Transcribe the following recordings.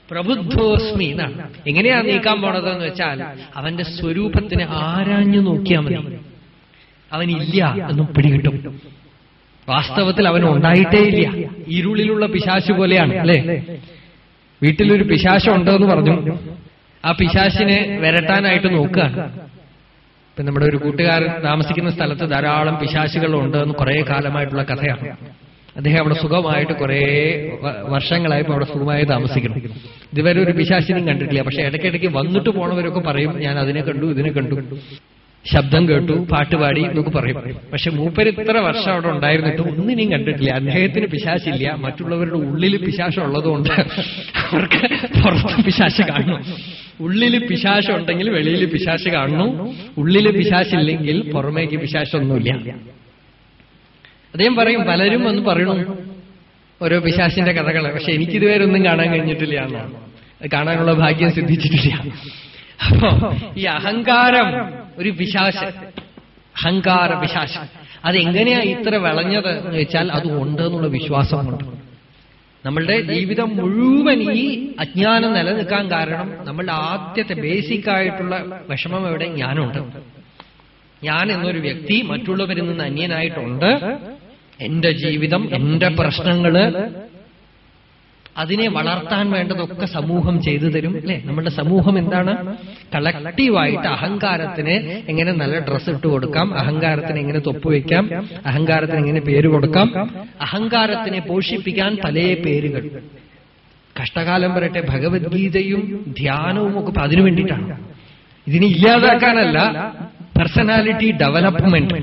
പ്രബുദ്ധോസ്മി എന്നാണ്. എങ്ങനെയാ നീക്കാൻ പോണതെന്ന് വെച്ചാൽ അവന്റെ സ്വരൂപത്തിനെ ആരാഞ്ഞു നോക്കിയാൽ മതി. അവനില്ല എന്നും പിടികിട്ടും. വാസ്തവത്തിൽ അവൻ ഉണ്ടായിട്ടേ ഇല്ല. ഇരുളിലുള്ള പിശാച് പോലെയാണ് അല്ലേ? വീട്ടിലൊരു പിശാചം ഉണ്ടെന്ന് പറഞ്ഞു. ആ പിശാചിനെ വരട്ടാനായിട്ട് നോക്കുകയാണ്. ഇപ്പൊ നമ്മുടെ ഒരു കൂട്ടുകാരൻ താമസിക്കുന്ന സ്ഥലത്ത് ധാരാളം പിശാചുകളുണ്ട് എന്ന് കുറെ കാലമായിട്ടുള്ള കഥയാണ്. അദ്ദേഹം അവിടെ സുഖമായിട്ട് കുറെ വർഷങ്ങളായപ്പോ അവിടെ സുഖമായി താമസിക്കണം. ഇതുവരെ ഒരു പിശാചിനെയും കണ്ടിട്ടില്ല. പക്ഷെ ഇടയ്ക്കിടയ്ക്ക് വന്നിട്ട് പോണവരൊക്കെ പറയും, ഞാൻ അതിനെ കണ്ടു, ഇതിനെ കണ്ടു, ശബ്ദം കേട്ടു, പാട്ടുപാടി എന്നൊക്കെ പറയും. പക്ഷെ മൂപ്പര് ഇത്ര വർഷം അവിടെ ഉണ്ടായിരുന്നിട്ടും ഒന്നിനെയും കണ്ടിട്ടില്ല. അദ്ദേഹത്തിന് പിശാചില്ല, മറ്റുള്ളവരുടെ ഉള്ളിൽ പിശാചം ഉള്ളതുകൊണ്ട് അവർക്ക് പുറത്ത് പിശാച് കാണുന്നു. ഉള്ളിൽ പിശാചം ഉണ്ടെങ്കിൽ വെളിയിൽ പിശാച് കാണുന്നു, ഉള്ളിൽ പിശാചില്ലെങ്കിൽ പുറമേക്ക് പിശാചൊന്നുമില്ല. അദ്ദേഹം പറയും, പലരും ഒന്ന് പറയണു ഓരോ പിശാചിന്റെ കഥകള്, പക്ഷെ എനിക്കിതുവരെ ഒന്നും കാണാൻ കഴിഞ്ഞിട്ടില്ല എന്നാണ്. കാണാനുള്ള ഭാഗ്യം സിദ്ധിച്ചിട്ടില്ല. അപ്പോ ഈ അഹങ്കാരം ഒരു പിശാച്, അഹങ്കാര പിശാച്, അതെങ്ങനെയാ ഇത്ര വിളഞ്ഞത് എന്ന് വെച്ചാൽ അത് ഉണ്ട് എന്നുള്ള വിശ്വാസമുണ്ട്. നമ്മളുടെ ജീവിതം മുഴുവൻ ഈ അജ്ഞാനം നിലനിൽക്കാൻ കാരണം നമ്മളുടെ ആദ്യത്തെ ബേസിക് ആയിട്ടുള്ള വിഷമം എവിടെ? ഞാനുണ്ട്. ഞാൻ എന്നൊരു വ്യക്തി മറ്റുള്ളവരിൽ നിന്ന് അന്യനായിട്ടുണ്ട്. എന്റെ ജീവിതം, എന്റെ പ്രശ്നങ്ങള്, അതിനെ വളർത്താൻ വേണ്ടതൊക്കെ സമൂഹം ചെയ്തു തരും അല്ലെ? നമ്മുടെ സമൂഹം എന്താണ്? കളക്റ്റീവായിട്ട് അഹങ്കാരത്തിന് എങ്ങനെ നല്ല ഡ്രസ്സ് ഇട്ട് കൊടുക്കാം, അഹങ്കാരത്തിന് എങ്ങനെ തൊപ്പ് വയ്ക്കാം, അഹങ്കാരത്തിന് എങ്ങനെ പേര് കൊടുക്കാം, അഹങ്കാരത്തിനെ പോഷിപ്പിക്കാൻ പല പേരുകൾ. കഷ്ടകാലം വരട്ടെ ഭഗവത്ഗീതയും ധ്യാനവും ഒക്കെ അതിനു വേണ്ടിയിട്ടാണ്. ഇതിനെ ഇല്ലാതാക്കാനല്ല, പേഴ്സണാലിറ്റി ഡെവലപ്മെന്റ്.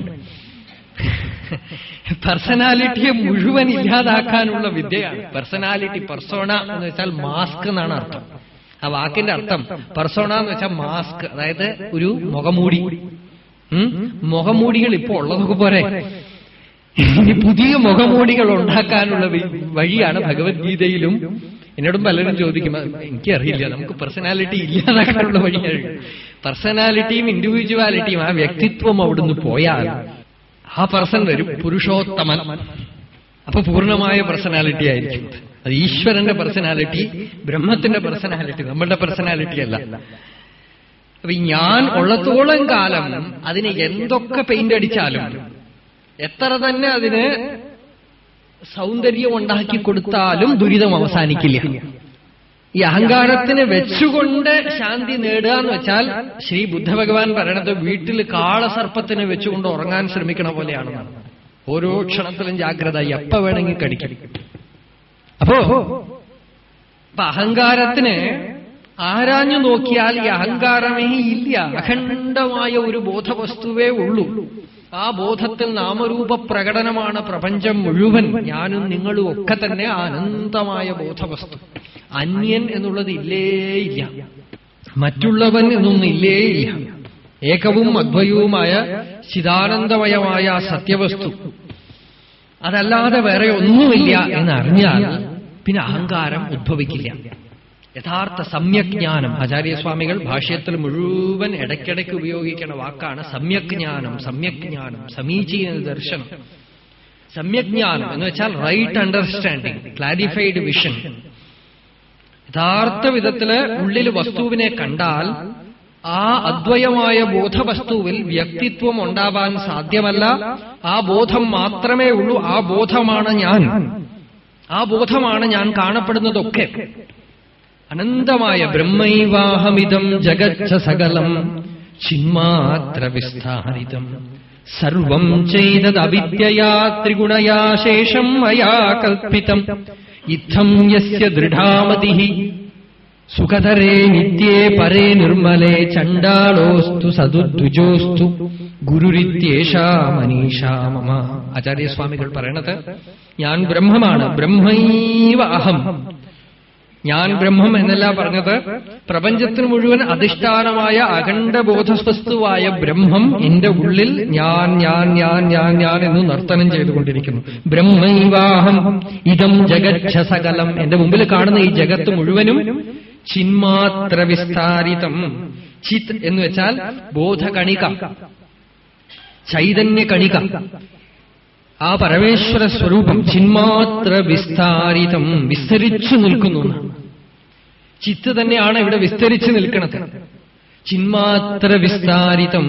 പേഴ്സണാലിറ്റിയെ മുഴുവൻ ഇല്ലാതാക്കാനുള്ള വിദ്യയാണ് പേഴ്സണാലിറ്റി. പെർസോണ എന്ന് വെച്ചാൽ മാസ്ക് എന്നാണ് അർത്ഥം. ആ വാക്കിന്റെ അർത്ഥം പെർസോണ എന്ന് വെച്ചാൽ മാസ്ക്, അതായത് ഒരു മുഖമൂടി. മുഖമൂടികൾ ഇപ്പോ ഉള്ളതൊക്കെ പോരെ, ഇനി പുതിയ മുഖമൂടികൾ ഉണ്ടാക്കാനുള്ള വഴിയാണ് ഭഗവത്ഗീതയിലും. എന്നോടും പലരും ചോദിക്കും, എനിക്കറിയില്ല, നമുക്ക് പേഴ്സണാലിറ്റി ഇല്ലാതാക്കാനുള്ള വഴിയാണ്. പേഴ്സണാലിറ്റിയും ഇൻഡിവിജ്വാലിറ്റിയും ആ വ്യക്തിത്വം അവിടുന്ന് പോയാൽ ആ പേഴ്സൺ വരും പുരുഷോത്തമൻ. അപ്പൊ പൂർണ്ണമായ പേഴ്സണാലിറ്റി ആയിരിക്കും. അത് ഈശ്വരന്റെ പേഴ്സണാലിറ്റി, ബ്രഹ്മത്തിന്റെ പേഴ്സണാലിറ്റി, നമ്മളുടെ പേഴ്സണാലിറ്റി അല്ല. അപ്പൊ ഈ ഞാൻ ഉള്ളത്തോളം കാലം അതിന് എന്തൊക്കെ പെയിന്റ് അടിച്ചാലും, എത്ര തന്നെ അതിന് സൗന്ദര്യം ഉണ്ടാക്കി കൊടുത്താലും ദുരിതം അവസാനിക്കില്ല. ഈ അഹങ്കാരത്തിന് വെച്ചുകൊണ്ട് ശാന്തി നേടുക എന്ന് വെച്ചാൽ ശ്രീ ബുദ്ധഭഗവാൻ പറയണത് വീട്ടിൽ കാളസർപ്പത്തിന് വെച്ചുകൊണ്ട് ഉറങ്ങാൻ ശ്രമിക്കണ പോലെയാണെന്നാണ്. ഓരോ ക്ഷണത്തിലും ജാഗ്രത, എപ്പ വേണമെങ്കിൽ കടിക്കും. അപ്പോ അഹങ്കാരത്തിന് ആരാഞ്ഞു നോക്കിയാൽ ഈ അഹങ്കാരമേ ഇല്ല, അഖണ്ഡമായ ഒരു ബോധവസ്തുവേ ഉള്ളൂ. ആ ബോധത്തിൽ നാമരൂപ പ്രകടനമാണ് പ്രപഞ്ചം മുഴുവൻ. ഞാനും നിങ്ങളും ഒക്കെ തന്നെ അനന്തമായ ബോധവസ്തു. അന്യൻ എന്നുള്ളത് ഇല്ലേയില്ല, മറ്റുള്ളവൻ എന്നൊന്നും ഇല്ലേയില്ല. ഏകവും അദ്വയവുമായ ചിദാനന്ദമയമായ സത്യവസ്തു, അതല്ലാതെ വേറെ ഒന്നുമില്ല എന്നറിഞ്ഞാൽ പിന്നെ അഹങ്കാരം ഉദ്ഭവിക്കില്ല. യഥാർത്ഥ സമ്യജ്ഞാനം, ആചാര്യസ്വാമികൾ ഭാഷ്യത്തിൽ മുഴുവൻ ഇടയ്ക്കിടയ്ക്ക് ഉപയോഗിക്കുന്ന വാക്കാണ് സമ്യജ്ഞാനം. സമ്യജ്ഞാനം, സമീചീന ദർശനം. സമ്യജ്ഞാനം എന്ന് വെച്ചാൽ റൈറ്റ് അണ്ടർസ്റ്റാൻഡിങ്, ക്ലാരിഫൈഡ് വിഷൻ. യഥാർത്ഥ വിധത്തില് ഉള്ളിൽ വസ്തുവിനെ കണ്ടാൽ ആ അദ്വയമായ ബോധവസ്തുവിൽ വ്യക്തിത്വം ഉണ്ടാവാൻ സാധ്യമല്ല. ആ ബോധം മാത്രമേ ഉള്ളൂ. ആ ബോധമാണ് ഞാൻ. ആ ബോധമാണ് ഞാൻ കാണപ്പെടുന്നതൊക്കെ. അനന്തമായ ബ്രഹ്മൈവാഹമിദം ജഗച്ഛ സകലം ചിന്മാത്ര വിസ്താരിതം സർവം ചെയ്തദവിദ്യയാ ത്രിഗുണയാ ശേഷം മയാ കൽപ്പിതം ഇത്തം യസ്യ ദൃഢാമതിഃ സുഖതരേ നിത്യേ പരേ നിർമ്മലേ ചണ്ഡാളോസ്തു സദുദ്വിജോസ്തു ഗുരുരിത്യേഷാ മനീഷാ മമ. ആചാര്യസ്വാമികൾ പറയണത്, ഞാൻ ബ്രഹ്മമാണ്, ബ്രഹ്മൈവ അഹം. ഞാൻ ബ്രഹ്മം എന്നല്ല പറഞ്ഞത്, പ്രപഞ്ചത്തിന് മുഴുവൻ അധിഷ്ഠാനമായ അഖണ്ഡബോധവസ്തുവായ ബ്രഹ്മം എന്റെ ഉള്ളിൽ ഞാൻ ഞാൻ ഞാൻ ഞാൻ ഞാൻ എന്ന് നർത്തനം ചെയ്തുകൊണ്ടിരിക്കുന്നു. ബ്രഹ്മൈവാഹം ഇദം ജഗച്ഛ സകലം. എന്റെ മുമ്പിൽ കാണുന്ന ഈ ജഗത്ത് മുഴുവനും ചിന്മാത്ര വിസ്താരിതം. ചിത് എന്ന് വെച്ചാൽ ബോധകണിക, ചൈതന്യകണിക. ആ പരമേശ്വര സ്വരൂപം ചിന്മാത്ര വിസ്താരിതം, വിസ്തരിച്ചു നിൽക്കുന്നു. ചിത്ത് തന്നെയാണ് ഇവിടെ വിസ്തരിച്ച് നിൽക്കുന്നത്. ചിന്മാത്ര വിസ്താരിതം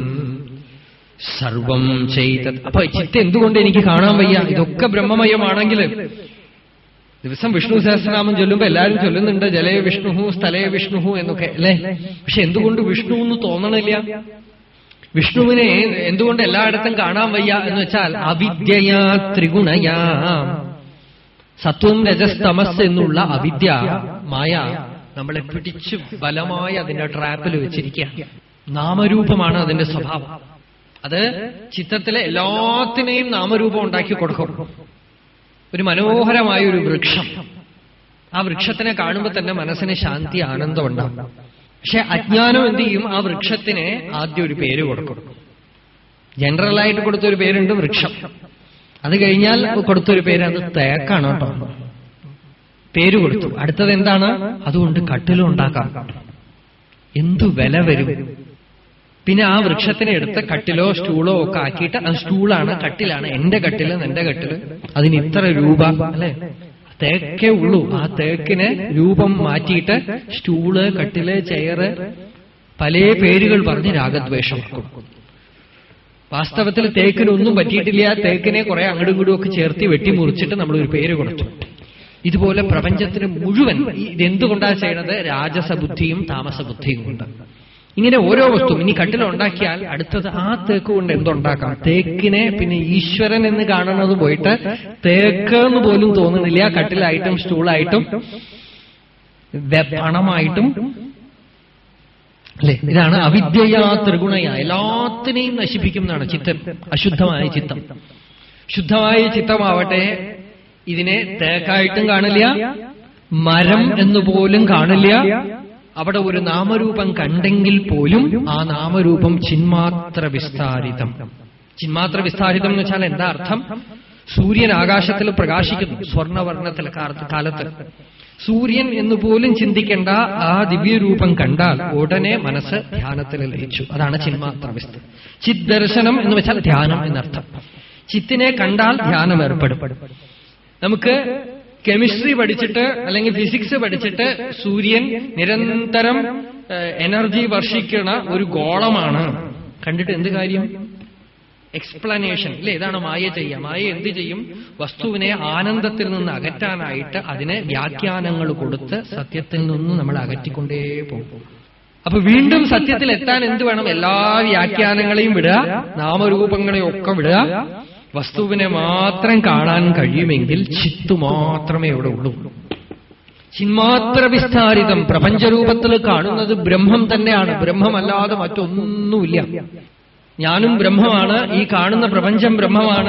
സർവം ചെയ്ത. അപ്പൊ ചിത്ത് എന്തുകൊണ്ട് എനിക്ക് കാണാൻ വയ്യ? ഇതൊക്കെ ബ്രഹ്മമയമാണെങ്കിൽ ദിവസം വിഷ്ണു സഹസ്രനാമം ചൊല്ലുമ്പോ എല്ലാവരും ചൊല്ലുന്നുണ്ട് ജലേ വിഷ്ണു സ്ഥലേ വിഷ്ണു എന്നൊക്കെ അല്ലേ. പക്ഷെ എന്തുകൊണ്ട് വിഷ്ണു എന്ന് തോന്നണില്ല? വിഷ്ണുവിനെ എന്തുകൊണ്ട് എല്ലായിടത്തും കാണാൻ വയ്യ എന്ന് വെച്ചാൽ അവിദ്യയാ ത്രിഗുണയാ, സത്വം രജസ് തമസ് എന്നുള്ള അവിദ്യ മായ നമ്മളെ പിടിച്ച് ബലമായി അതിന്റെ ട്രാപ്പിൽ വെച്ചിരിക്കുക. നാമരൂപമാണ് അതിന്റെ സ്വഭാവം. അത് ചിത്രത്തിലെ എല്ലാത്തിനെയും നാമരൂപം ഉണ്ടാക്കി കൊടുക്കും. ഒരു മനോഹരമായ ഒരു വൃക്ഷം, ആ വൃക്ഷത്തിനെ കാണുമ്പോൾ തന്നെ മനസ്സിന് ശാന്തി ആനന്ദം ഉണ്ടാവും. പക്ഷെ അജ്ഞാനം എന്ത് ചെയ്യും? ആ വൃക്ഷത്തിന് ആദ്യം ഒരു പേര് കൊടുക്കും. ജനറലായിട്ട് കൊടുത്തൊരു പേരുണ്ട് വൃക്ഷം. അത് കഴിഞ്ഞാൽ കൊടുത്തൊരു പേര് അത് തേക്കാണ് കേട്ടോ. പേര് കൊടുത്തു. അടുത്തത് എന്താണ്? അതുകൊണ്ട് കട്ടിലുണ്ടാക്കാം. എന്തു വില വരും? പിന്നെ ആ വൃക്ഷത്തിനെ എടുത്ത് കട്ടിലോ സ്റ്റൂളോ ഒക്കെ ആക്കിയിട്ട്, അത് സ്റ്റൂളാണ്, കട്ടിലാണ്, എന്റെ കട്ടില്, നിന്റെ കട്ടില്, അതിന് ഇത്ര രൂപ അല്ലെ? തേക്കേ ഉള്ളൂ. ആ തേക്കിന് രൂപം മാറ്റിയിട്ട് സ്റ്റൂള്, കട്ടില്, ചെയറ് പല പേരുകൾ പറഞ്ഞ് രാഗദ്വേഷമാക്കും. വാസ്തവത്തിൽ തേക്കിനൊന്നും പറ്റിയിട്ടില്ല. തേക്കിനെ കുറെ അങ്ങടും ഇങ്ങടും ഒക്കെ ചേർത്തി വെട്ടി മുറിച്ചിട്ട് നമ്മൾ ഒരു പേര് കൊടുത്തു. ഇതുപോലെ പ്രപഞ്ചത്തിന് മുഴുവൻ ഇതെന്തുകൊണ്ടാണ് ചെയ്യണത്? രാജസബുദ്ധിയും താമസബുദ്ധിയും കൊണ്ട്. ഇങ്ങനെ ഓരോ വസ്തുവും ഇനി കട്ടിലുണ്ടാക്കിയാൽ അടുത്തത് ആ തേക്ക് കൊണ്ട് എന്തുണ്ടാക്കാം? തേക്കിനെ പിന്നെ ഈശ്വരൻ എന്ന് കാണുന്നത് പോയിട്ട് തേക്ക് എന്ന് പോലും തോന്നുന്നില്ല. കട്ടിലായിട്ടും സ്റ്റൂളായിട്ടും പണമായിട്ടും അല്ലെ? ഇതാണ് അവിദ്യയാ ത്രിഗുണയ. എല്ലാത്തിനെയും നശിപ്പിക്കുന്നതാണ് ചിത്തം, അശുദ്ധമായ ചിത്തം. ശുദ്ധമായ ചിത്തമാവട്ടെ ഇതിനെ തേക്കായിട്ടും കാണില്ല, മരം എന്നുപോലും കാണില്ല. അവിടെ ഒരു നാമരൂപം കണ്ടെങ്കിൽ പോലും ആ നാമരൂപം ചിന്മാത്ര വിസ്താരിതം. ചിന്മാത്ര വിസ്താരിതം എന്ന് വെച്ചാൽ എന്താ അർത്ഥം? സൂര്യൻ ആകാശത്തിൽ പ്രകാശിക്കുന്നു സ്വർണവർണ്ണത്തിലെ കാലത്ത്. സൂര്യൻ എന്ന് പോലും ചിന്തിക്കേണ്ട ആ ദിവ്യരൂപം കണ്ടാൽ ഉടനെ മനസ്സ് ധ്യാനത്തിൽ ലയിച്ചു. അതാണ് ചിന്മാത്ര വിസ്താരം. ചിത് ദർശനം എന്ന് വെച്ചാൽ ധ്യാനം എന്നർത്ഥം. ചിത്തിനെ കണ്ടാൽ ധ്യാനം ഏർപ്പെടും. നമുക്ക് കെമിസ്ട്രി പഠിച്ചിട്ട് അല്ലെങ്കിൽ ഫിസിക്സ് പഠിച്ചിട്ട് സൂര്യൻ നിരന്തരം എനർജി വർഷിക്കുന്ന ഒരു ഗോളമാണ് കണ്ടിട്ട് എന്ത് കാര്യം? എക്സ്പ്ലനേഷൻ ഇല്ലേ? ഇതാണ് മായ ചെയ്യുക. മായ എന്ത് ചെയ്യും? വസ്തുവിനെ ആനന്ദത്തിൽ നിന്ന് അകറ്റാനായിട്ട് അതിന് വ്യാഖ്യാനങ്ങൾ കൊടുത്ത് സത്യത്തിൽ നിന്ന് നമ്മൾ അകറ്റിക്കൊണ്ടേ പോകും. അപ്പൊ വീണ്ടും സത്യത്തിൽ എത്താൻ എന്ത് വേണം? എല്ലാ വ്യാഖ്യാനങ്ങളെയും വിടുക, നാമരൂപങ്ങളെയും ഒക്കെ വിടുക. വസ്തുവിനെ മാത്രം കാണാൻ കഴിയുമെങ്കിൽ ചിത്തു മാത്രമേ ഇവിടെ ഉള്ളൂ. ചിന്മാത്ര വിസ്താരിതം. പ്രപഞ്ചരൂപത്തിൽ കാണുന്നത് ബ്രഹ്മം തന്നെയാണ്. ബ്രഹ്മമല്ലാതെ മറ്റൊന്നുമില്ല. ഞാനും ബ്രഹ്മമാണ്, ഈ കാണുന്ന പ്രപഞ്ചം ബ്രഹ്മമാണ്,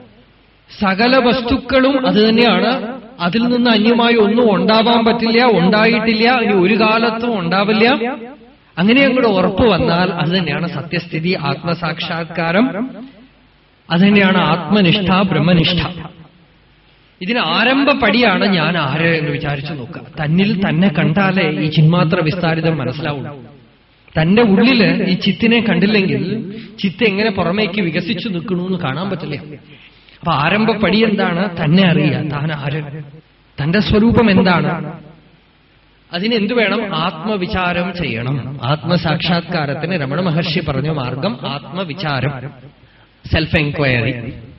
സകല വസ്തുക്കളും അത് തന്നെയാണ്. അതിൽ നിന്ന് അന്യമായി ഒന്നും ഉണ്ടാവാൻ പറ്റില്ല, ഉണ്ടായിട്ടില്ല, ഇനി ഒരു കാലത്തും ഉണ്ടാവില്ല. അങ്ങനെ അങ്ങോട്ട് ഉറപ്പ് വന്നാൽ അത് തന്നെയാണ് സത്യസ്ഥിതി, ആത്മസാക്ഷാത്കാരം. അതുതന്നെയാണ് ആത്മനിഷ്ഠ, ബ്രഹ്മനിഷ്ഠ. ഇതിന് ആരംഭപ്പടിയാണ് ഞാൻ ആര് എന്ന് വിചാരിച്ചു നോക്കുക. തന്നിൽ തന്നെ കണ്ടാലേ ഈ ചിന്മാത്ര വിസ്താരിതം മനസ്സിലാവുള്ളൂ. തന്റെ ഉള്ളില് ഈ ചിത്തിനെ കണ്ടില്ലെങ്കിൽ ചിത്ത് എങ്ങനെ പുറമേക്ക് വികസിച്ചു നിൽക്കണമെന്ന് കാണാൻ പറ്റില്ല. അപ്പൊ ആരംഭപ്പടി എന്താണ്? തന്നെ അറിയുക. താൻ ആര്, തന്റെ സ്വരൂപം എന്താണ്. അതിനെന്തു വേണം? ആത്മവിചാരം ചെയ്യണം. ആത്മസാക്ഷാത്കാരത്തിന് രമണ മഹർഷി പറഞ്ഞ മാർഗം ആത്മവിചാരം, സെൽഫ് എൻക്വയറി.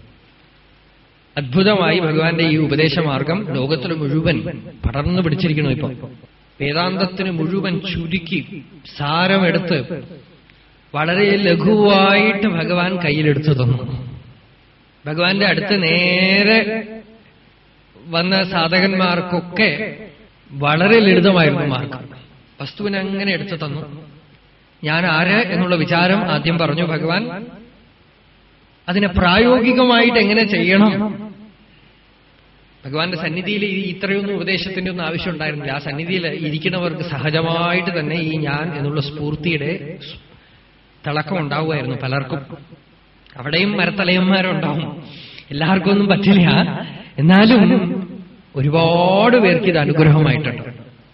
അദ്ഭുതമായി ഭഗവാന്റെ ഈ ഉപദേശമാർഗം ലോകത്തിൽ മുഴുവൻ പടർന്നു പിടിച്ചിരിക്കണു. ഇപ്പൊ വേദാന്തത്തിന് മുഴുവൻ ചുരുക്കി സാരമെടുത്ത് വളരെ ലഘുവായിട്ട് ഭഗവാൻ കയ്യിലെടുത്തു തന്നു. ഭഗവാന്റെ അടുത്ത് നേരെ വന്ന സാധകന്മാർക്കൊക്കെ വളരെ ലളിതമായിരുന്നു മാർഗം. വസ്തുവിനെ അങ്ങനെ എടുത്തു തന്നു. ഞാൻ ആര് എന്നുള്ള വിചാരം ആദ്യം പറഞ്ഞു ഭഗവാൻ. അതിനെ പ്രായോഗികമായിട്ട് എങ്ങനെ ചെയ്യണം? ഭഗവാന്റെ സന്നിധിയിൽ ഇത്രയൊന്നും ഉപദേശത്തിന്റെ ഒന്നും ആവശ്യം ഉണ്ടായിരുന്നില്ല. ആ സന്നിധിയിൽ ഇരിക്കുന്നവർക്ക് സഹജമായിട്ട് തന്നെ ഈ ഞാൻ എന്നുള്ള സ്ഫൂർത്തിയുടെ തിളക്കം ഉണ്ടാവുമായിരുന്നു പലർക്കും. അവിടെയും മരത്തലയന്മാരുണ്ടാവും, എല്ലാവർക്കും ഒന്നും പറ്റില്ല. എന്നാലും ഒരുപാട് പേർക്ക് ഇത് അനുഗ്രഹമായിട്ടുണ്ട്.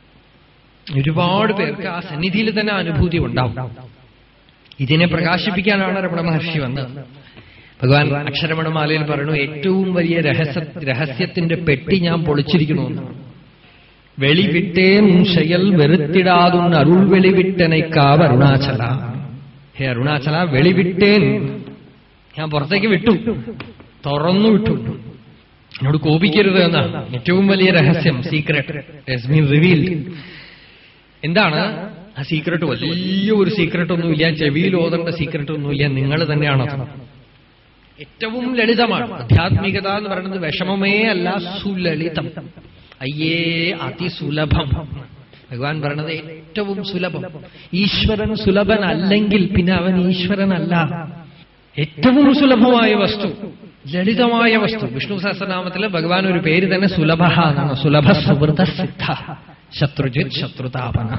ഒരുപാട് പേർക്ക് ആ സന്നിധിയിൽ തന്നെ അനുഭൂതി ഉണ്ടാവും. ഇതിനെ പ്രകാശിപ്പിക്കാനാണ് രമണ മഹർഷി വന്നത്. ഭഗവാൻ അക്ഷരമണമാലയിൽ പറയുന്നു, ഏറ്റവും വലിയ രഹസ്യത്തിന്റെ പെട്ടി ഞാൻ പൊളിച്ചിരിക്കണമെന്ന്. വെളിവിട്ടേൻ ശയൽ വെറുത്തിടാതും അരുൾ വെളിവിട്ടനൈക്കാവ് അരുണാചല. ഹേ അരുണാചല, വെളിവിട്ടേൻ, ഞാൻ പുറത്തേക്ക് വിട്ടു, തുറന്നു വിട്ടു. എന്നോട് കോപിക്കരുത് എന്നാണ് ഏറ്റവും വലിയ രഹസ്യം. Secret has been revealed. എന്താണ് ആ സീക്രട്ട്? വലിയൊരു സീക്രട്ട് ഒന്നുമില്ല, ചെവിയിൽ ഓതേണ്ട സീക്രട്ട് ഒന്നുമില്ല, നിങ്ങൾ തന്നെയാണത്. ഏറ്റവും ലളിതമാണ്. ആധ്യാത്മികത എന്ന് പറയുന്നത് വിഷമമേ അല്ല, സുലളിതം. അയ്യേ അതിസുലഭം. ഭഗവാൻ പറയണത് ഏറ്റവും സുലഭം. ഈശ്വരൻ സുലഭനല്ലെങ്കിൽ പിന്നെ അവൻ ഈശ്വരനല്ല. ഏറ്റവും സുലഭമായ വസ്തു, ലളിതമായ വസ്തു. വിഷ്ണു സഹസ്രനാമത്തില് ഭഗവാൻ ഒരു പേര് തന്നെ സുലഭ എന്നാണ്. സുലഭ സുഹൃത സിദ്ധ ശത്രുജിത് ശത്രുതാപന.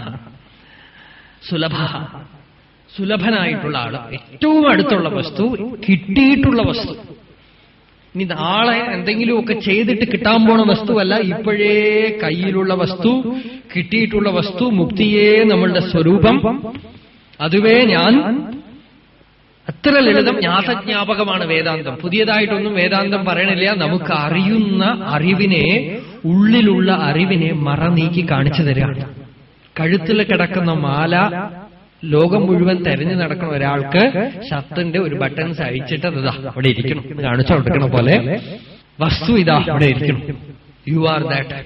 സുലഭ, സുലഭനായിട്ടുള്ള ആള്, ഏറ്റവും അടുത്തുള്ള വസ്തു, കിട്ടിയിട്ടുള്ള വസ്തു. ഇനി നാളെ എന്തെങ്കിലുമൊക്കെ ചെയ്തിട്ട് കിട്ടാൻ പോണ വസ്തുവല്ല, ഇപ്പോഴേ കയ്യിലുള്ള വസ്തു, കിട്ടിയിട്ടുള്ള വസ്തു, മുക്തിയേ നമ്മളുടെ സ്വരൂപം, അതുവേ ഞാൻ. അത്ര ലളിതം. ജ്ഞാതജ്ഞാപകമാണ് വേദാന്തം. പുതിയതായിട്ടൊന്നും വേദാന്തം പറയണില്ല. നമുക്ക് അറിയുന്ന അറിവിനെ, ഉള്ളിലുള്ള അറിവിനെ മറ നീക്കി കാണിച്ചു തരികയാണ്. കഴുത്തിൽ കിടക്കുന്ന മാല ലോകം മുഴുവൻ തെരഞ്ഞു നടക്കുന്ന ഒരാൾക്ക് ഷർട്ടിന്റെ ഒരു ബട്ടൺസ് അഴിച്ചിട്ട് ഇതാ അവിടെ ഇരിക്കണം, കാണിച്ചു കൊടുക്കണ പോലെ വസ്തു ഇതാ അവിടെ ഇരിക്കണം. You are that,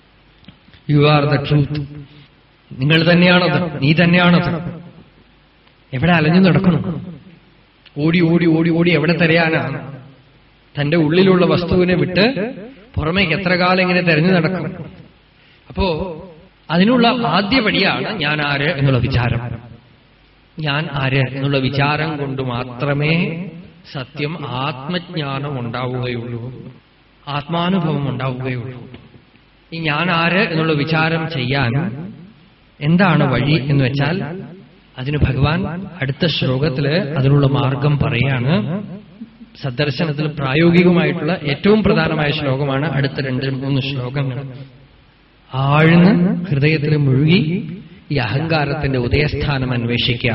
you are the truth. നിങ്ങൾ തന്നെയാണത്, നീ തന്നെയാണത്. എവിടെ അലഞ്ഞു നടക്കണം? ഓടി ഓടി ഓടി ഓടി എവിടെ തിരയാനാണ്? തന്റെ ഉള്ളിലുള്ള വസ്തുവിനെ വിട്ട് പുറമേക്ക് എത്ര കാലം ഇങ്ങനെ തെരഞ്ഞു നടക്കും? അപ്പോ അതിനുള്ള ആദ്യപടിയാണ് ഞാൻ ആര് എന്നുള്ള വിചാരം. ഞാൻ ആര് എന്നുള്ള വിചാരം കൊണ്ട് മാത്രമേ സത്യം ആത്മജ്ഞാനം ഉണ്ടാവുകയുള്ളൂ, ആത്മാനുഭവം ഉണ്ടാവുകയുള്ളൂ. ഈ ഞാൻ ആര് എന്നുള്ള വിചാരം ചെയ്യാൻ എന്താണ് വഴി എന്ന് വെച്ചാൽ, അതിന് ഭഗവാൻ അടുത്ത ശ്ലോകത്തില് അതിനുള്ള മാർഗം പറയാണ്. സദ്ദർശനത്തിൽ പ്രായോഗികമായിട്ടുള്ള ഏറ്റവും പ്രധാനമായ ശ്ലോകമാണ് അടുത്ത 2-3 ശ്ലോകങ്ങൾ. ആഴ്ന്ന് ഹൃദയത്തിൽ മുഴുകി ഈ അഹങ്കാരത്തിന്റെ ഉദയസ്ഥാനം അന്വേഷിക്കുക.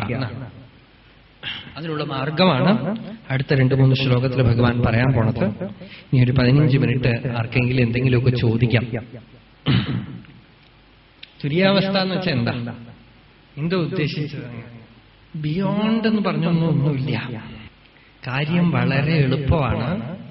അതിനുള്ള മാർഗമാണ് അടുത്ത 2-3 ശ്ലോകത്തിൽ ഭഗവാൻ പറയാൻ പോണത്. ഇനി ഒരു 15 മിനിറ്റ് ആർക്കെങ്കിലും എന്തെങ്കിലുമൊക്കെ ചോദിക്കാം. തുര്യാവസ്ഥ എന്ന് വെച്ചാൽ എന്താ, എന്താ ഉദ്ദേശിച്ചത്? ബിയോണ്ട് എന്ന് പറഞ്ഞൊന്നുമില്ല. കാര്യം വളരെ എളുപ്പമാണ്.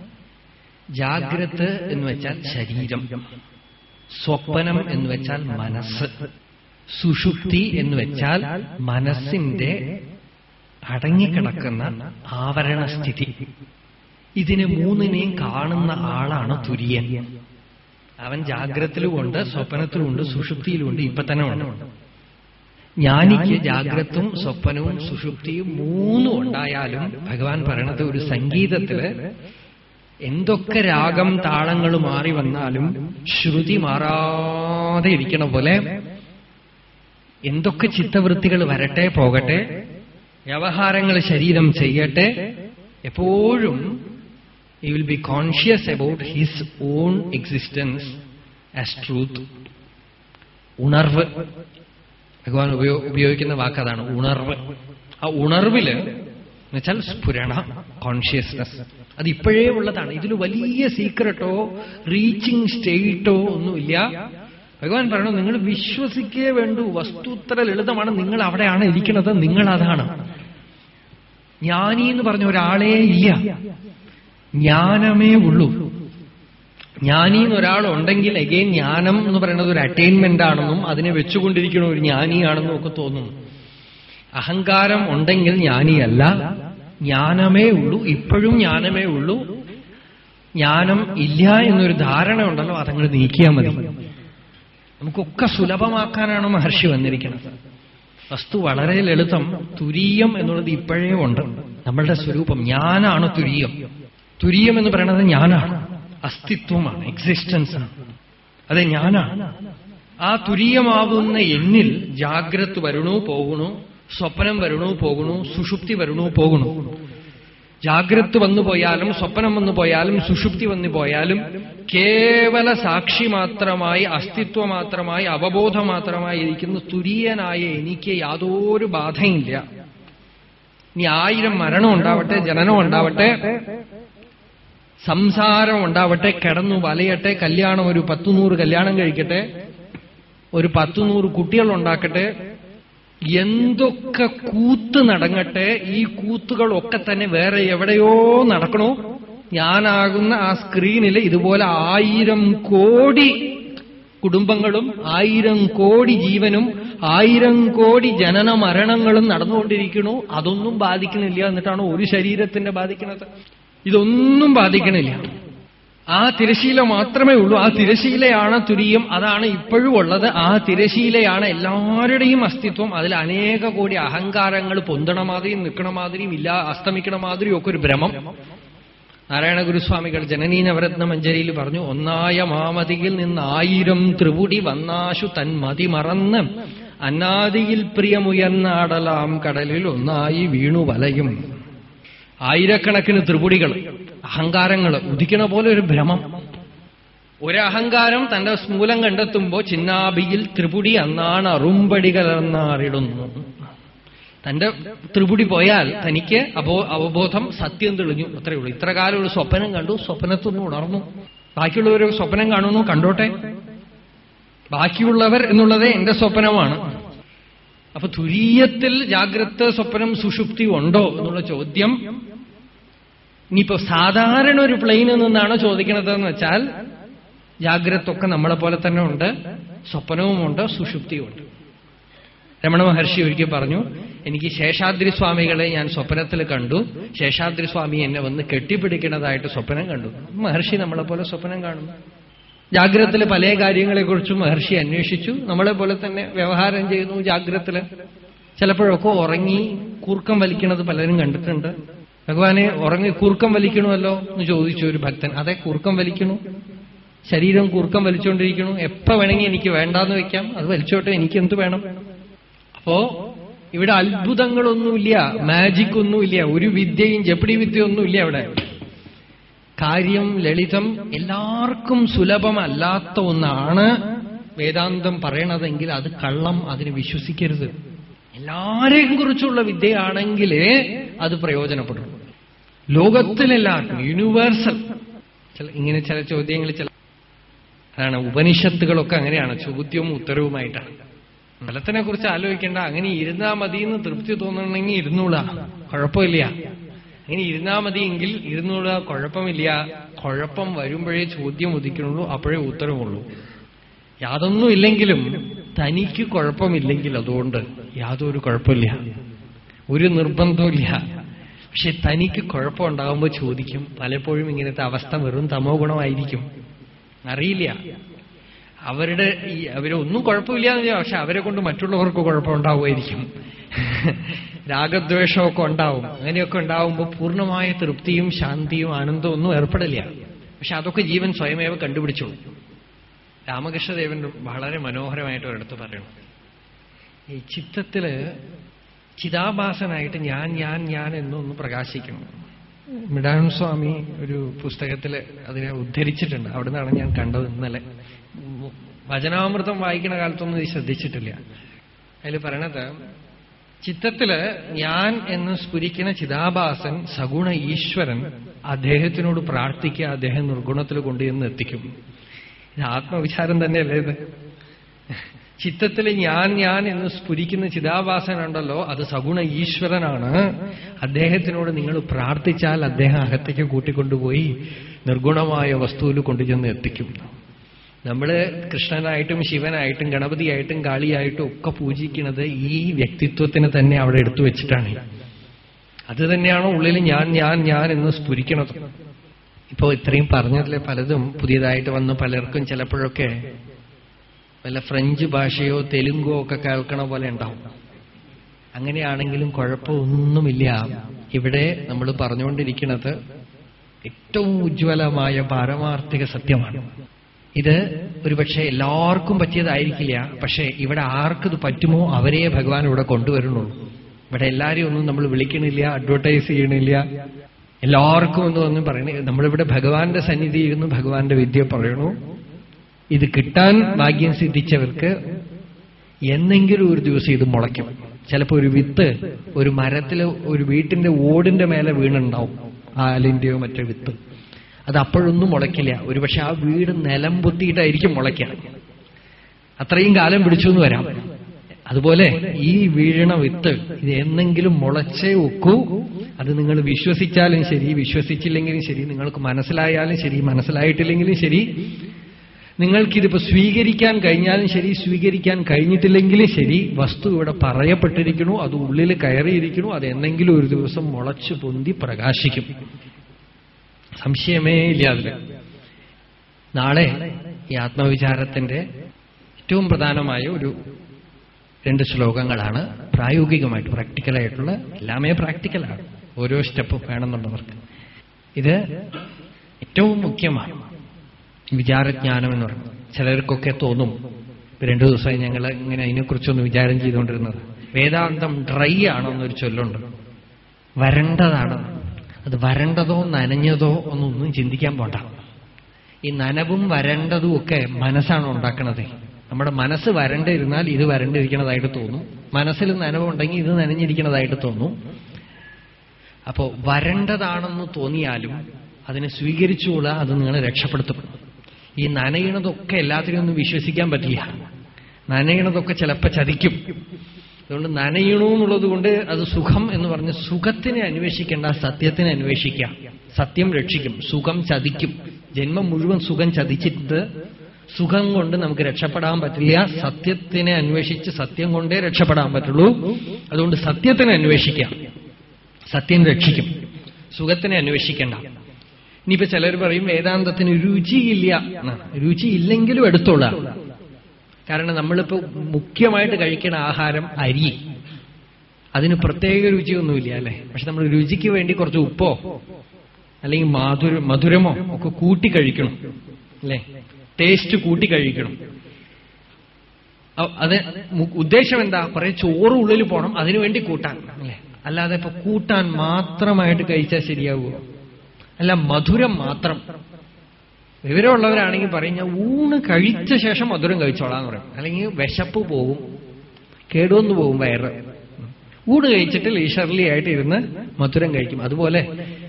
ജാഗ്രത് എന്ന് വെച്ചാൽ ശരീരം, സ്വപ്നം എന്ന് വെച്ചാൽ മനസ്സ്, സുഷുപ്തി എന്ന് വെച്ചാൽ മനസ്സിന്റെ അടങ്ങിക്കിടക്കുന്ന ആവരണസ്ഥിതി. ഇതിനെ മൂന്നിനെയും കാണുന്ന ആളാണ് തുര്യൻ. അവൻ ജാഗ്രത്തിലുമുണ്ട്, സ്വപ്നത്തിലുമുണ്ട്, സുഷുപ്തിയിലുമുണ്ട്, ഇപ്പൊ തന്നെ ഉണ്ട്. ജ്ഞാനിക്ക് ജാഗ്രത്തും സ്വപ്നവും സുഷുപ്തിയും മൂന്നും ഉണ്ടായാലും ഭഗവാൻ പറയണത് ഒരു സംഗീതത്തില് എന്തൊക്കെ രാഗം താളങ്ങൾ മാറി വന്നാലും ശ്രുതി മാറാതെ ഇരിക്കണ പോലെ എന്തൊക്കെ ചിത്തവൃത്തികൾ വരട്ടെ പോകട്ടെ, വ്യവഹാരങ്ങൾ ശരീരം ചെയ്യട്ടെ, എപ്പോഴും he will be conscious about his own existence as truth. ഉണർവ്, ഭഗവാൻ ഉപയോഗിക്കുന്ന വാക്കതാണ് ഉണർവ്. ആ ഉണർവില് എന്നുവെച്ചാൽ സ്ഫുരണ, കോൺഷ്യസ്നസ്, അത് ഇപ്പോഴേ ഉള്ളതാണ്. ഇതിൽ വലിയ സീക്രട്ടോ റീച്ചിങ് സ്റ്റേറ്റോ ഒന്നുമില്ല. ഭഗവാൻ പറയണു, നിങ്ങൾ വിശ്വസിക്കേ വേണ്ടു. വസ്തുത്ര ലളിതമാണ്. നിങ്ങൾ അവിടെയാണ് ഇരിക്കുന്നത്, നിങ്ങൾ അതാണ്. ജ്ഞാനി എന്ന് പറഞ്ഞ ഒരാളേ ഇല്ല, ജ്ഞാനമേ ഉള്ളൂ. ജ്ഞാനി എന്നൊരാളുണ്ടെങ്കിൽ അഗെയിൻ ജ്ഞാനം എന്ന് പറയുന്നത് ഒരു അറ്റൈൻമെന്റ് ആണെന്നും അതിനെ വെച്ചുകൊണ്ടിരിക്കുന്ന ഒരു ജ്ഞാനിയാണെന്നും ഒക്കെ തോന്നുന്നു. അഹങ്കാരം ഉണ്ടെങ്കിൽ ജ്ഞാനിയല്ല, ജ്ഞാനമേ ഉള്ളൂ. ഇപ്പോഴും ജ്ഞാനമേ ഉള്ളൂ. ജ്ഞാനം ഇല്ല എന്നൊരു ധാരണ ഉണ്ടല്ലോ, അതങ്ങൾ നീക്കിയാൽ മതി. നമുക്കൊക്കെ സുലഭമാക്കാനാണ് മഹർഷി വന്നിരിക്കുന്നത്. വസ്തു വളരെ ലളിതം. തുരീയം എന്നുള്ളത് ഇപ്പോഴേ ഉണ്ട്. നമ്മളുടെ സ്വരൂപം ഞാനാണ് തുരീയം. തുരീയം എന്ന് പറയുന്നത് ഞാനാണ്, അസ്തിത്വമാണ്, എക്സിസ്റ്റൻസ് ആണ്. അതെ, ഞാനാണ്. ആ തുരീയമാവുന്ന എന്നിൽ ജാഗ്രത് വരണു പോകണു, സ്വപ്നം വരണു പോകണു, സുഷുപ്തി വരണു പോകണു. ജാഗ്രത് വന്നു പോയാലും സ്വപ്നം വന്നു പോയാലും സുഷുപ്തി വന്നു പോയാലും കേവല സാക്ഷി മാത്രമായി, അസ്തിത്വം മാത്രമായി, അവബോധം മാത്രമായി ഇരിക്കുന്ന തുര്യനായ എനിക്ക് യാതൊരു ബാധയില്ല. ഇനി 1000 മരണം ഉണ്ടാവട്ടെ, ജനനം ഉണ്ടാവട്ടെ, സംസാരം ഉണ്ടാവട്ടെ, കിടന്നു വലയട്ടെ, കല്യാണം ഒരു 10-100 കല്യാണം കഴിക്കട്ടെ, ഒരു 10-100 കുട്ടികൾ ഉണ്ടാക്കട്ടെ, എന്തൊക്കെ കൂത്ത് നടങ്ങട്ടെ, ഈ കൂത്തുകളൊക്കെ തന്നെ വേറെ എവിടെയോ നടക്കണോ, ഞാനാകുന്ന ആ സ്ക്രീനിൽ ഇതുപോലെ 1000 കോടി കുടുംബങ്ങളും 1000 കോടി ജീവനും 1000 കോടി ജനന മരണങ്ങളും നടന്നുകൊണ്ടിരിക്കണു. അതൊന്നും ബാധിക്കണില്ല. എന്നിട്ടാണോ ഒരു ശരീരത്തിന്റെ ബാധിക്കണത്? ഇതൊന്നും ബാധിക്കണില്ല. ആ തിരശീല മാത്രമേ ഉള്ളൂ. ആ തിരശീലയാണ് തുരീയം. അതാണ് ഇപ്പോഴും ഉള്ളത്. ആ തിരശീലയാണ് എല്ലാവരുടെയും അസ്തിത്വം. അതിൽ അനേക കോടി അഹങ്കാരങ്ങൾ പൊന്തണ മാതിരിയും നിൽക്കണ മാതിരിയും ഇല്ല അസ്തമിക്കണ മാതിരിയും ഒക്കെ ഒരു ഭ്രമം. നാരായണ ഗുരുസ്വാമികൾ ജനനീ നവരത്ന മഞ്ജരിയിൽ പറഞ്ഞു, ഒന്നായ മാമതിയിൽ നിന്ന് 1000 ത്രിപുടി വന്നാശു തന്മതി മറന്ന് അന്നാദിയിൽ പ്രിയമുയർന്നാടലാം കടലിൽ ഒന്നായി വീണു വലയും. 1000കണക്കിന് ത്രിപുടികൾ, അഹങ്കാരങ്ങൾ ഉദിക്കണ പോലെ ഒരു ഭ്രമം. ഒരഹങ്കാരം തന്റെ മൂലം കണ്ടെത്തുമ്പോ ചിന്നാഭിയിൽ ത്രിപുടി അന്നാണ് അറുമ്പടികലർന്നാറിടുന്നു. തന്റെ ത്രിപുടി പോയാൽ തനിക്ക് അവബോധം, സത്യം തെളിഞ്ഞു. അത്രയേ ഉള്ളൂ. ഇത്ര കാലം ഒരു സ്വപ്നം കണ്ടു, സ്വപ്നത്തൊന്നും ഉണർന്നു. ബാക്കിയുള്ളവർ സ്വപ്നം കാണുന്നു, കണ്ടോട്ടെ. ബാക്കിയുള്ളവർ എന്നുള്ളത് എന്റെ സ്വപ്നമാണ്. അപ്പൊ തുരീയത്തിൽ ജാഗ്രത, സ്വപ്നം, സുഷുപ്തി ഉണ്ടോ എന്നുള്ള ചോദ്യം ഇനിയിപ്പോ സാധാരണ ഒരു പ്ലെയിനിൽ നിന്നാണോ ചോദിക്കണതെന്ന് വെച്ചാൽ, ജാഗ്രത ഒക്കെ നമ്മളെ പോലെ തന്നെ ഉണ്ട്, സ്വപ്നവുമുണ്ട്, സുഷുപ്തിയുമുണ്ട്. രമണ മഹർഷി ഒരിക്കൽ പറഞ്ഞു, എനിക്ക് ശേഷാദ്രി സ്വാമികളെ ഞാൻ സ്വപ്നത്തിൽ കണ്ടു, ശേഷാദ്രി സ്വാമി എന്നെ വന്ന് കെട്ടിപ്പിടിക്കുന്നതായിട്ട് സ്വപ്നം കണ്ടു. മഹർഷി നമ്മളെ പോലെ സ്വപ്നം കാണുന്നു. ജാഗ്രതത്തിലെ പല കാര്യങ്ങളെക്കുറിച്ചും മഹർഷി അന്വേഷിച്ചു. നമ്മളെ പോലെ തന്നെ വ്യവഹാരം ചെയ്യുന്നു ജാഗ്രതത്തില്. ചിലപ്പോഴൊക്കെ ഉറങ്ങി കൂർക്കം വലിക്കണത് പലരും കണ്ടിട്ടുണ്ട്. ഭഗവാനെ ഉറങ്ങി കൂർക്കം വലിക്കണമല്ലോ എന്ന് ചോദിച്ചു ഒരു ഭക്തൻ. അതെ, കൂർക്കം വലിക്കണു. ശരീരം കൂർക്കം വലിച്ചുകൊണ്ടിരിക്കണു. എപ്പോ വേണമെങ്കിൽ എനിക്ക് വേണ്ടാന്ന് വെക്കാം, അത് വലിച്ചോട്ടെ, എനിക്ക് എന്ത് വേണം. അപ്പോ ഇവിടെ അത്ഭുതങ്ങളൊന്നുമില്ല, മാജിക് ഒന്നുമില്ല, ഒരു വിദ്യയും ജപ്പിടി വിദ്യയൊന്നുമില്ല. അവിടെ കാര്യം ലളിതം, എല്ലാവർക്കും സുലഭമല്ലാത്ത ഒന്നാണ് വേദാന്തം പറയണതെങ്കിൽ അത് കള്ളം, അതിന് വിശ്വസിക്കരുത്. എല്ലാരെയും കുറിച്ചുള്ള വിദ്യയാണെങ്കിലേ അത് പ്രയോജനപ്പെടും. ലോകത്തിലെല്ലാവർക്കും യൂണിവേഴ്സൽ. ഇങ്ങനെ ചില ചോദ്യങ്ങൾ, അതാണ് ഉപനിഷത്തുകളൊക്കെ അങ്ങനെയാണ്, ചോദ്യവും ഉത്തരവുമായിട്ടാണ്. ഫലത്തിനെ കുറിച്ച് ആലോചിക്കേണ്ട, അങ്ങനെ ഇരുന്നാ മതിയെന്ന് തൃപ്തി തോന്നണമെങ്കിൽ ഇരുന്നൂളാ, കുഴപ്പമില്ല. അങ്ങനെ ഇരുന്നാ മതിയെങ്കിൽ ഇരുന്നൂളാ, കുഴപ്പമില്ല. കുഴപ്പം വരുമ്പോഴേ ചോദ്യം ഉദിക്കണുള്ളൂ, അപ്പോഴേ ഉത്തരവുള്ളൂ. യാതൊന്നും ഇല്ലെങ്കിലും തനിക്ക് കുഴപ്പമില്ലെങ്കിൽ അതുകൊണ്ട് യാതൊരു കുഴപ്പമില്ല, ഒരു നിർബന്ധമില്ല. പക്ഷെ തനിക്ക് കുഴപ്പമുണ്ടാകുമ്പോൾ ചോദിക്കും. പലപ്പോഴും ഇങ്ങനത്തെ അവസ്ഥ വെറും തമോ ഗുണമായിരിക്കും, അറിയില്ല. അവരൊന്നും കുഴപ്പമില്ല എന്ന് വെച്ചാൽ, പക്ഷെ അവരെ കൊണ്ട് മറ്റുള്ളവർക്ക് കുഴപ്പമുണ്ടാവുമായിരിക്കും, രാഗദ്വേഷമൊക്കെ ഉണ്ടാവും. അങ്ങനെയൊക്കെ ഉണ്ടാവുമ്പോൾ പൂർണ്ണമായ തൃപ്തിയും ശാന്തിയും ആനന്ദവും ഒന്നും ഏർപ്പെടില്ല. പക്ഷെ അതൊക്കെ ജീവൻ സ്വയമേവ കണ്ടുപിടിച്ചോളൂ. രാമകൃഷ്ണദേവൻ വളരെ മനോഹരമായിട്ട് ഒരിടത്ത് പറയണം, ഈ ചിത്തത്തില് ചിതാഭാസനായിട്ട് ഞാൻ ഞാൻ ഞാൻ എന്നൊന്ന് പ്രകാശിക്കണം. മിഡാനന്ദ സ്വാമി ഒരു പുസ്തകത്തിൽ അതിനെ ഉദ്ധരിച്ചിട്ടുണ്ട്. അവിടെ നിന്നാണ് ഞാൻ കണ്ടത് ഇന്നലെ. വചനാമൃതം വായിക്കുന്ന കാലത്തൊന്നും ഇത് ശ്രദ്ധിച്ചിട്ടില്ല. അതിൽ പറയണത്, ചിത്തത്തില് ഞാൻ എന്ന് സ്ഫുരിക്കുന്ന ചിതാഭാസൻ സഗുണ ഈശ്വരൻ അദ്ദേഹത്തിനോട് പ്രാർത്ഥിക്കുക, അദ്ദേഹം നിർഗുണത്തിൽ കൊണ്ടുചെന്ന് എത്തിക്കും. ഇത് ആത്മവിചാരം തന്നെയല്ലേ ഇത്? ചിത്തത്തിൽ ഞാൻ ഞാൻ എന്ന് സ്ഫുരിക്കുന്ന ചിതാഭാസനുണ്ടല്ലോ, അത് സഗുണ ഈശ്വരനാണ്. അദ്ദേഹത്തിനോട് നിങ്ങൾ പ്രാർത്ഥിച്ചാൽ അദ്ദേഹം അകത്തേക്ക് കൂട്ടിക്കൊണ്ടുപോയി നിർഗുണമായ വസ്തുവിൽ കൊണ്ടുചെന്ന് എത്തിക്കും. നമ്മള് കൃഷ്ണനായിട്ടും ശിവനായിട്ടും ഗണപതിയായിട്ടും കാളിയായിട്ടും ഒക്കെ പൂജിക്കുന്നത് ഈ വ്യക്തിത്വത്തിന് തന്നെ അവിടെ എടുത്തു വെച്ചിട്ടാണ്. അത് തന്നെയാണോ ഉള്ളിൽ ഞാൻ ഞാൻ ഞാൻ എന്ന് സ്ഫുരിക്കണത്. ഇപ്പോ ഇത്രയും പറഞ്ഞതിലെ പലതും പുതിയതായിട്ട് വന്ന് പലർക്കും ചിലപ്പോഴൊക്കെ വല്ല ഫ്രഞ്ച് ഭാഷയോ തെലുങ്കോ ഒക്കെ കേൾക്കണ പോലെ ഉണ്ടാവും. അങ്ങനെയാണെങ്കിലും കുഴപ്പമൊന്നുമില്ല. ഇവിടെ നമ്മൾ പറഞ്ഞുകൊണ്ടിരിക്കുന്നത് ഏറ്റവും ഉജ്ജ്വലമായ പാരമാർത്ഥിക സത്യമാണ്. ഇത് ഒരുപക്ഷെ എല്ലാവർക്കും പറ്റിയതായിരിക്കില്ല. പക്ഷെ ഇവിടെ ആർക്കിത് പറ്റുമോ അവരെ ഭഗവാൻ ഇവിടെ കൊണ്ടുവരണുള്ളൂ. ഇവിടെ എല്ലാരെയും ഒന്നും നമ്മൾ വിളിക്കണില്ല, അഡ്വർടൈസ് ചെയ്യണില്ല. എല്ലാവർക്കും ഒന്നും പറയണേ. നമ്മളിവിടെ ഭഗവാന്റെ സന്നിധി ഇരുന്ന് ഭഗവാന്റെ വിദ്യ പറയണു. ഇത് കിട്ടാൻ ഭാഗ്യം സിദ്ധിച്ചവർക്ക് എന്നെങ്കിലും ഒരു ദിവസം ഇത് മുളയ്ക്കും. ചിലപ്പോൾ ഒരു വിത്ത് ഒരു മരത്തില് ഒരു വീട്ടിന്റെ ഓടിന്റെ മേലെ വീണുണ്ടാവും, ആലിന്റെയോ മറ്റോ വിത്ത്. അത് അപ്പോഴൊന്നും മുളയ്ക്കില്ല. ഒരുപക്ഷെ ആ വീട് നിലം പൊത്തിയിട്ടായിരിക്കും മുളയ്ക്കുക. അത്രയും കാലം പിടിച്ചു എന്ന് വരാം. അതുപോലെ ഈ വീഴണ വിത്ത് ഇത് എന്നെങ്കിലും മുളച്ചേ ഒക്കൂ. അത് നിങ്ങൾ വിശ്വസിച്ചാലും ശരി, വിശ്വസിച്ചില്ലെങ്കിലും ശരി, നിങ്ങൾക്ക് മനസ്സിലായാലും ശരി, മനസ്സിലായിട്ടില്ലെങ്കിലും ശരി, നിങ്ങൾക്കിതിപ്പോ സ്വീകരിക്കാൻ കഴിഞ്ഞാലും ശരി, സ്വീകരിക്കാൻ കഴിഞ്ഞിട്ടില്ലെങ്കിലും ശരി, വസ്തു ഇവിടെ പറയപ്പെട്ടിരിക്കണു, അത് ഉള്ളിൽ കയറിയിരിക്കണു, അത് എന്നെങ്കിലും ഒരു ദിവസം മുളച്ചു പൊന്തി പ്രകാശിക്കും. സംശയമേ ഇല്ല അതില്. നാളെ ഈ ആത്മവിചാരത്തിന്റെ ഏറ്റവും പ്രധാനമായ ഒരു 2 ശ്ലോകങ്ങളാണ് പ്രായോഗികമായിട്ട്, പ്രാക്ടിക്കലായിട്ടുള്ള. എല്ലാമേ പ്രാക്ടിക്കലാണ്, ഓരോ സ്റ്റെപ്പും വേണമെന്നുള്ളവർക്ക്. ഇത് ഏറ്റവും മുഖ്യമാണ് വിചാരജ്ഞാനം എന്ന് പറയുന്നത്. ചിലർക്കൊക്കെ തോന്നും, 2 ദിവസമായി ഞങ്ങൾ ഇങ്ങനെ അതിനെക്കുറിച്ചൊന്ന് വിചാരം ചെയ്തുകൊണ്ടിരുന്നത്, വേദാന്തം ഡ്രൈ ആണോ എന്നൊരു ചൊല്ലുണ്ട്, വരണ്ടതാണ്. അത് വരണ്ടതോ നനഞ്ഞതോ ഒന്നൊന്നും ചിന്തിക്കാൻ പോണ്ട. ഈ നനവും വരണ്ടതും ഒക്കെ മനസ്സാണ് ഉണ്ടാക്കണത്. നമ്മുടെ മനസ്സ് വരണ്ടിരുന്നാൽ ഇത് വരണ്ടിരിക്കണതായിട്ട് തോന്നും, മനസ്സിൽ നനവുണ്ടെങ്കിൽ ഇത് നനഞ്ഞിരിക്കണതായിട്ട് തോന്നും. അപ്പോ വരണ്ടതാണെന്ന് തോന്നിയാലും അതിനെ സ്വീകരിച്ചുകൊള്ളുക, അത് നിങ്ങളെ രക്ഷപ്പെടുത്തും. ഈ നനയണതൊക്കെ എല്ലാത്തിനും ഒന്നും വിശ്വസിക്കാൻ പറ്റില്ല. നനയണതൊക്കെ ചിലപ്പോൾ ചതിക്കും. അതുകൊണ്ട് നനയണു എന്നുള്ളത് കൊണ്ട് അത് സുഖം എന്ന് പറഞ്ഞ് സുഖത്തിനെ അന്വേഷിക്കേണ്ട, സത്യത്തിനെ അന്വേഷിക്കുക. സത്യം രക്ഷിക്കും, സുഖം ചതിക്കും. ജന്മം മുഴുവൻ സുഖം ചതിച്ചിട്ട് സുഖം കൊണ്ട് നമുക്ക് രക്ഷപ്പെടാൻ പറ്റില്ല. സത്യത്തിനെ അന്വേഷിച്ച് സത്യം കൊണ്ടേ രക്ഷപ്പെടാൻ പറ്റുള്ളൂ. അതുകൊണ്ട് സത്യത്തിനെ അന്വേഷിക്കാം, സത്യം രക്ഷിക്കും. സുഖത്തിനെ അന്വേഷിക്കേണ്ട. ഇനിയിപ്പോ ചിലർ പറയും വേദാന്തത്തിന് രുചിയില്ല. രുചിയില്ലെങ്കിലും എടുത്തോളാം. കാരണം നമ്മളിപ്പോ മുഖ്യമായിട്ട് കഴിക്കുന്ന ആഹാരം അരി, അതിന് പ്രത്യേക രുചിയൊന്നുമില്ല അല്ലെ. പക്ഷെ നമ്മൾ രുചിക്ക് വേണ്ടി കുറച്ച് ഉപ്പോ അല്ലെങ്കിൽ മധുരമോ ഒക്കെ കൂട്ടി കഴിക്കണം അല്ലെ, ടേസ്റ്റ് കൂട്ടി കഴിക്കണം. അത് ഉദ്ദേശം എന്താ? കുറെ ചോറ് ഉള്ളിൽ പോകണം, അതിനുവേണ്ടി കൂട്ടാൻ അല്ലെ. അല്ലാതെ ഇപ്പൊ കൂട്ടാൻ മാത്രമായിട്ട് കഴിച്ചാൽ ശരിയാവുമോ? അല്ല, മധുരം മാത്രം. വിവരമുള്ളവരാണെങ്കിൽ പറയും ഞാൻ ഊണ് കഴിച്ച ശേഷം മധുരം കഴിച്ചോളാന്ന് പറയും. അല്ലെങ്കിൽ വിശപ്പ് പോകും, കേടുവന്നു പോകും വയറ്. ഊണ് കഴിച്ചിട്ട് ലീഷർലി ആയിട്ട് ഇരുന്ന് മധുരം കഴിക്കും. അതുപോലെ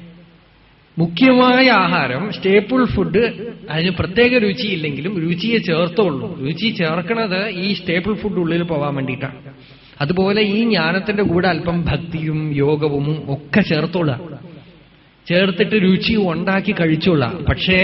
മുഖ്യമായ ആഹാരം, സ്റ്റേപ്പിൾ ഫുഡ്, അതിന് പ്രത്യേക രുചിയില്ലെങ്കിലും രുചിയെ ചേർത്തുള്ളൂ. രുചി ചേർക്കണത് ഈ സ്റ്റേപ്പിൾ ഫുഡ് ഉള്ളിൽ പോവാൻ വേണ്ടിയിട്ടാണ്. അതുപോലെ ഈ ജ്ഞാനത്തിന്റെ കൂടെ അല്പം ഭക്തിയും യോഗവും ഒക്കെ ചേർത്തോളാം. ചേർത്തിട്ട് രുചി ഉണ്ടാക്കി കഴിച്ചോളാം. പക്ഷേ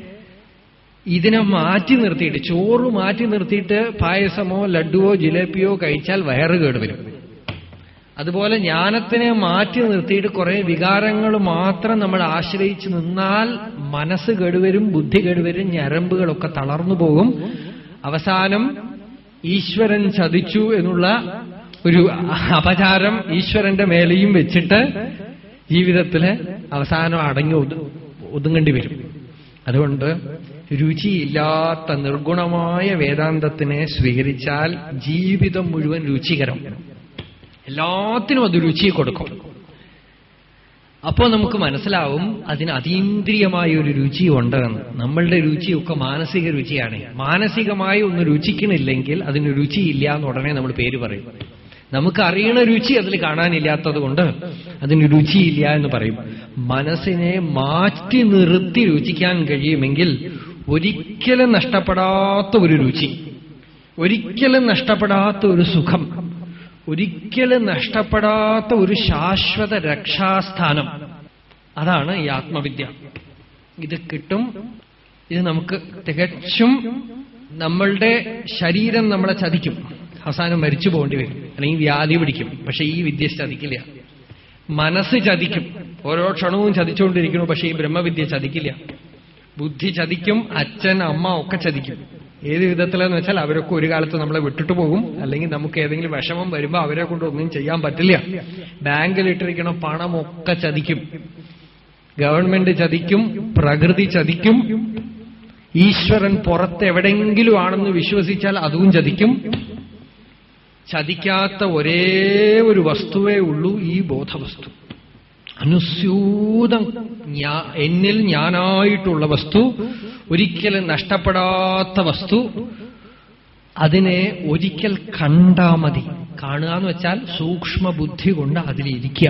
ഇതിനെ മാറ്റി നിർത്തിയിട്ട്, ചോറ് മാറ്റി നിർത്തിയിട്ട് പായസമോ ലഡുവോ ജിലേബിയോ കഴിച്ചാൽ വയറ് കേടുവരും. അതുപോലെ ജ്ഞാനത്തിനെ മാറ്റി നിർത്തിയിട്ട് കുറെ വികാരങ്ങൾ മാത്രം നമ്മൾ ആശ്രയിച്ച് നിന്നാൽ മനസ്സ് കേടുവരും, ബുദ്ധി കേടുവരും, ഞരമ്പുകളൊക്കെ തളർന്നു പോകും. അവസാനം ഈശ്വരൻ ചതിച്ചു എന്നുള്ള ഒരു അപചാരം ഈശ്വരന്റെ മേലെയും വെച്ചിട്ട് ജീവിതത്തില് അവസാനം അടങ്ങി ഒതുങ്ങേണ്ടി വരും. അതുകൊണ്ട് രുചിയില്ലാത്ത നിർഗുണമായ വേദാന്തത്തിനെ സ്വീകരിച്ചാൽ ജീവിതം മുഴുവൻ രുചികരം. എല്ലാത്തിനും അത് രുചി കൊടുക്കും. അപ്പോൾ നമുക്ക് മനസ്സിലാവും അതിന് അതീന്ദ്രിയമായ ഒരു രുചി ഉണ്ടെന്ന്. നമ്മളുടെ രുചിയൊക്കെ മാനസിക രുചിയാണ്. മാനസികമായി ഒന്ന് രുചിക്കണില്ലെങ്കിൽ അതിന് രുചിയില്ല എന്ന് ഉടനെ നമ്മൾ പേര് പറയും. നമുക്ക് അറിയണ രുചി അതിൽ കാണാനില്ലാത്തത് കൊണ്ട് അതിന് രുചിയില്ല എന്ന് പറയും. മനസ്സിനെ മാറ്റി നിർത്തി രുചിക്കാൻ കഴിയുമെങ്കിൽ ഒരിക്കലും നഷ്ടപ്പെടാത്ത ഒരു രുചി, ഒരിക്കലും നഷ്ടപ്പെടാത്ത ഒരു സുഖം, ഒരിക്കലും നഷ്ടപ്പെടാത്ത ഒരു ശാശ്വത രക്ഷാസ്ഥാനം, അതാണ് ഈ ആത്മവിദ്യ. ഇത് കിട്ടും. ഇത് നമുക്ക് തികച്ചും നമ്മളുടെ ശരീരം നമ്മളെ ചതിക്കും, അവസാനം മരിച്ചു പോകേണ്ടി വരും, അല്ലെങ്കിൽ വ്യാധി പിടിക്കും. പക്ഷെ ഈ വിദ്യ ചതിക്കില്ല. മനസ്സ് ചതിക്കും, ഓരോ ക്ഷണവും ചതിച്ചുകൊണ്ടിരിക്കുന്നു. പക്ഷെ ഈ ബ്രഹ്മവിദ്യ ചതിക്കില്ല. ബുദ്ധി ചതിക്കും, അച്ഛൻ അമ്മ ഒക്കെ ചതിക്കും. ഏത് വിധത്തിലെന്ന് വെച്ചാൽ അവരൊക്കെ ഒരു കാലത്ത് നമ്മളെ വിട്ടിട്ട് പോകും. അല്ലെങ്കിൽ നമുക്ക് ഏതെങ്കിലും വിഷമം വരുമ്പോൾ അവരെ കൊണ്ട് ഒന്നും ചെയ്യാൻ പറ്റില്ല. ബാങ്കിലിട്ടിരിക്കണ പണമൊക്കെ ചതിക്കും, ഗവൺമെന്റ് ചതിക്കും, പ്രകൃതി ചതിക്കും, ഈശ്വരൻ പുറത്ത് എവിടെയെങ്കിലും ആണെന്ന് വിശ്വസിച്ചാൽ അതും ചതിക്കും. ചതിക്കാത്ത ഒരേ ഒരു വസ്തുവേ ഉള്ളൂ, ഈ ബോധവസ്തു. അനുസ്യൂതം എന്നിൽ ഞാനായിട്ടുള്ള വസ്തു, ഒരിക്കലും നഷ്ടപ്പെടാത്ത വസ്തു. അതിനെ ഒരിക്കൽ കണ്ടാ മതി. കാണുക എന്ന് വെച്ചാൽ സൂക്ഷ്മ ബുദ്ധി കൊണ്ട് അതിലിരിക്കുക.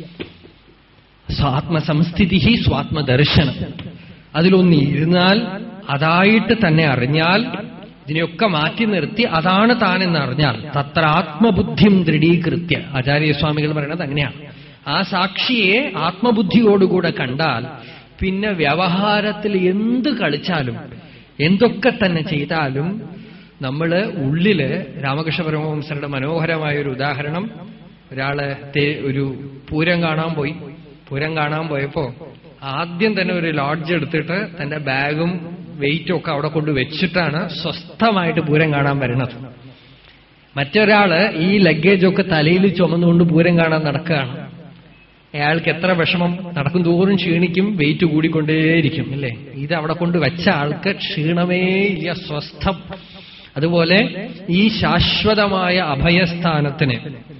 സ്വാത്മസംസ്ഥിതി സ്വാത്മദർശനം. അതിലൊന്ന് ഇരുന്നാൽ, അതായിട്ട് തന്നെ അറിഞ്ഞാൽ ഇതിനെയൊക്കെ മാറ്റി നിർത്തി അതാണ് താനെന്നറിഞ്ഞാൽ തത്ര ആത്മബുദ്ധിം ദൃഢീകൃത്യ, ആചാര്യസ്വാമികൾ പറയുന്നത് അങ്ങനെയാണ്. ആ സാക്ഷിയെ ആത്മബുദ്ധിയോടുകൂടെ കണ്ടാൽ പിന്നെ വ്യവഹാരത്തിൽ എന്ത് കളിച്ചാലും എന്തൊക്കെ തന്നെ ചെയ്താലും നമ്മള് ഉള്ളില്, രാമകൃഷ്ണ പരമഹംസരുടെ മനോഹരമായൊരു ഉദാഹരണം, ഒരാള് ഒരു പൂരം കാണാൻ പോയപ്പോ ആദ്യം തന്നെ ഒരു ലോഡ്ജ് എടുത്തിട്ട് തന്റെ ബാഗും വെയിറ്റും ഒക്കെ അവിടെ കൊണ്ട് വെച്ചിട്ടാണ് സ്വസ്ഥമായിട്ട് പൂരം കാണാൻ വരുന്നത്. മറ്റൊരാള് ഈ ലഗേജൊക്കെ തലയിൽ ചുമന്നുകൊണ്ട് പൂരം കാണാൻ നടക്കുകയാണ്. അയാൾക്ക് എത്ര വിഷമം, നടക്കും തോറും ക്ഷീണിക്കും, വെയിറ്റ് കൂടിക്കൊണ്ടേയിരിക്കും അല്ലേ. ഇത് അവിടെ കൊണ്ട് വെച്ച ആൾക്ക് ക്ഷീണമേ ഇല്ല, സ്വസ്ഥം. അതുപോലെ ഈ ശാശ്വതമായ അഭയസ്ഥാനത്തിന്,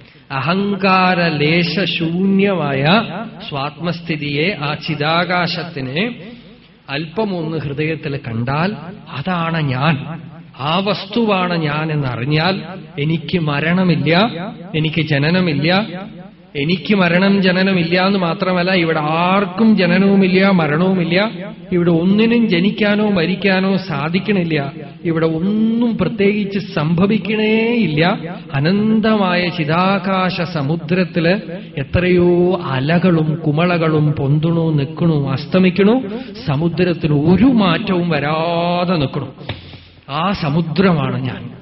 അഹങ്കാരലേശശൂന്യമായ സ്വാത്മസ്ഥിതിയെ, ആ ചിദാകാശത്തിനെ അല്പമൊന്ന് ഹൃദയത്തിൽ കണ്ടാൽ അതാണ് ഞാൻ, ആ വസ്തുവാണ് ഞാൻ എന്നറിഞ്ഞാൽ എനിക്ക് മരണമില്ല, എനിക്ക് ജനനമില്ല. എനിക്ക് മരണം ജനനമില്ല എന്ന് മാത്രമല്ല, ഇവിടെ ആർക്കും ജനനവുമില്ല മരണവുമില്ല. ഇവിടെ ഒന്നിനും ജനിക്കാനോ മരിക്കാനോ സാധിക്കണില്ല. ഇവിടെ ഒന്നും പ്രത്യേകിച്ച് സംഭവിക്കണേയില്ല. അനന്തമായ ചിദാകാശ സമുദ്രത്തില് എത്രയോ അലകളും കുമളകളും പൊന്തുണു, നിൽക്കണു, അസ്തമിക്കണു. സമുദ്രത്തിന് ഒരു മാറ്റവും വരാതെ നിൽക്കണു. ആ സമുദ്രമാണ് ഞാൻ.